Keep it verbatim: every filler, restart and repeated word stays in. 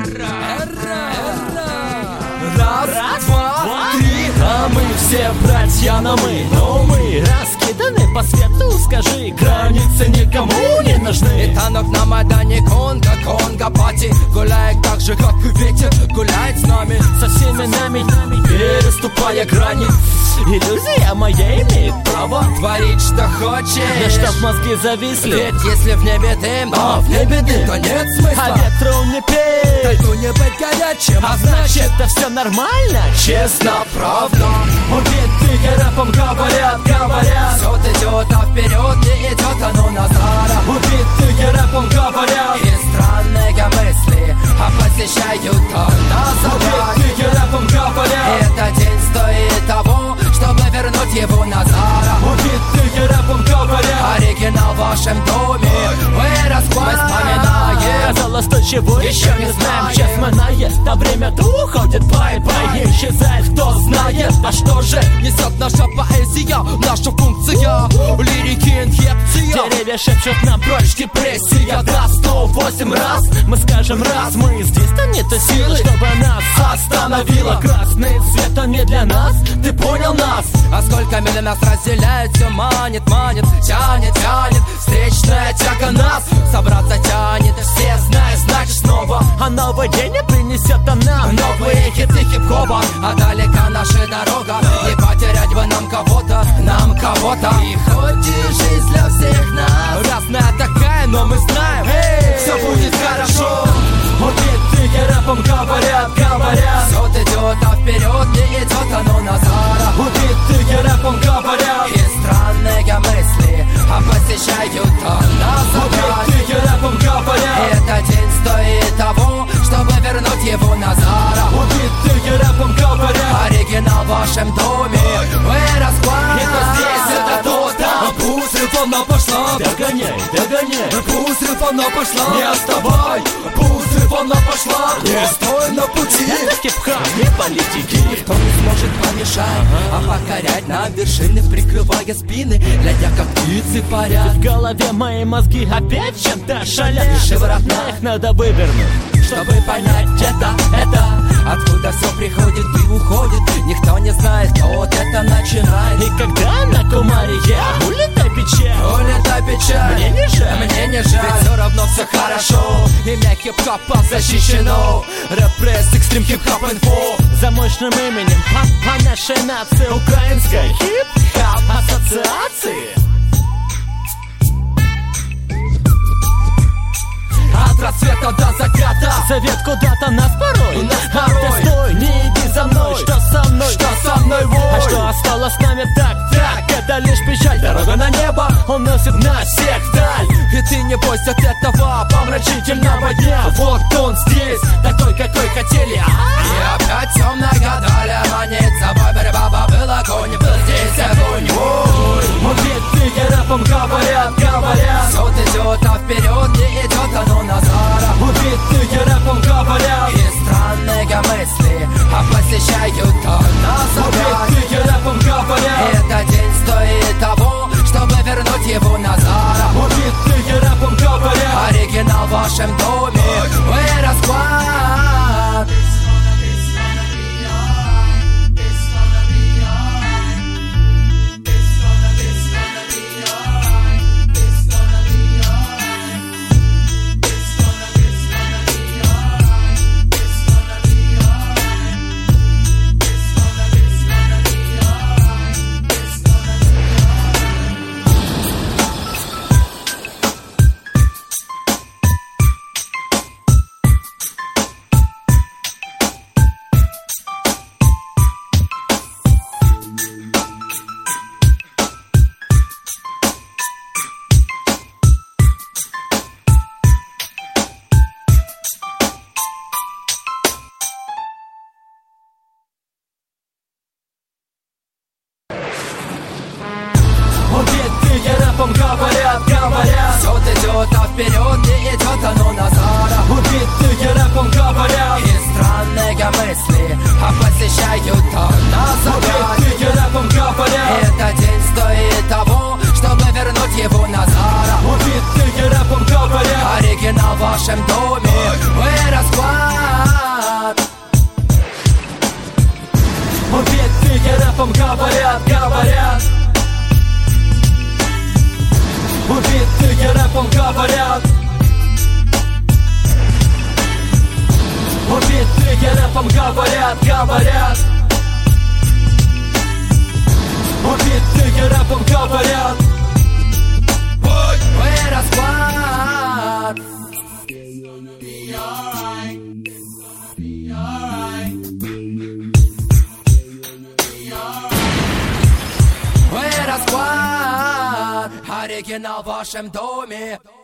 Раз, Раз два, два, три. А мы все братья, но мы, но мы раскиданы по свету, скажи, границы никому не нужны. И танок на Майдане Конго, Конго пати гуляет так же, как и ветер гуляет с нами, со всеми нами, переступая грани. Иллюзия моя имеет право творить, что хочешь, да чтоб мозги зависли. Ведь если в небе дым, а в небе дым, то нет смысла, а ветру не петь, тальту не быть горячим, а значит это все нормально, честно, правда. Убитые рэпом говорят, говорят, все идет, а вперед не идет оно назад. Убитые рэпом говорят, и странные мысли а посещают нас. Убитые рэпом говорят, этот день стоит того, чтобы вернуть его назад. Убитые рэпом говорят, оригинал в вашем доме вы вспоминаем. Казалось, то чего еще не знаем, сейчас минает, а время-то уходит, бай-бай, исчезает, кто знает. А что же несет наша поэзия, наша функция, лирики инъекция. Деревья шепчут нам прочь депрессия. Да, сто восемь раз мы скажем раз, мы здесь-то нет силы, чтобы нас остановило. Красный цвет, он не для нас, ты понял нас? А сколько миль нас разделяет, все манит, манит, тянет, тянет. Встречная тяга нас собраться тянет. Все знают, значит снова, а новый день не принесет он нам новые хиты хип-хопа. А далека наша дорога, не потерять бы нам кого-то, нам кого-то. И хоть и жизнь для всех нас разная такая, но мы знаем, hey, все будет хорошо. Убитые рэпом говорят, говорят, все идет, а вперед не идет оно назад. Убитые рэпом говорят, и странные мысли а посещают нас. Убитые рэпом говорят, этот день стоит того, чтобы вернуть его назад. Убитые рэпом говорят, оригинал в вашем доме вы расклад. Это здесь, это тут, там. Пусть рифона пошла, догоняй, догоняй. Пусть рифона пошла, не отставай. Пусть рифона пошла, не стой на пути. Это хип-хоп, не политики. Никто не сможет помешать, ага. а покорять на вершины, прикрывая спины, глядя как птицы парят. В голове мои мозги опять чем-то шалят. Шевратно их надо вывернуть, чтобы понять это, это. Откуда все приходит и уходит, никто не знает, кто это начинает. И когда на кумаре я улетай печаль, улетай печаль, мне не жаль, мне не жаль. Ведь все равно все хорошо, имя хип-хопа защищено. Репресс, экстрим, хип-хоп, инфо. За мощным именем по, по нашей нации украинской хип-хоп ассоциации. От рассвета до заката совет куда-то нас порой, нас а порой. ты стой, не иди за мной. Что со мной? Что со мной, вой? А что осталось с нами так? Так, это лишь печаль. Дорога на небо, он носит нас всех вдаль. И ты не бойся от этого помрачительного дня. Вот он здесь, такой, какой хотели. И опять темная даль манит собой борьба. Был огонь, был здесь огонь. Убитые рэпом говорят, говорят, все идет, а вперед не идет оно назад. Убитые рэпом говорят, и странные мысли а посещают нас. Убитые рэпом говорят, этот день стоит того, чтобы вернуть его назад. Убитые рэпом говорят, оригинал в вашем доме вы расклад. говорят, говорят, все идет, а вперед не идет оно назад. Убитые рэпом говорят, и странные мысли а посещают нас. Убитые рэпом говорят, этот день стоит того, чтобы вернуть его назад. Убитые рэпом говорят, оригинал в вашем доме вы расклад. говорят. Убитые рэпом говорят, говорят. Убитые рэпом говорят. Ой, расклад. Ой, расклад. Оригинал в вашем доме.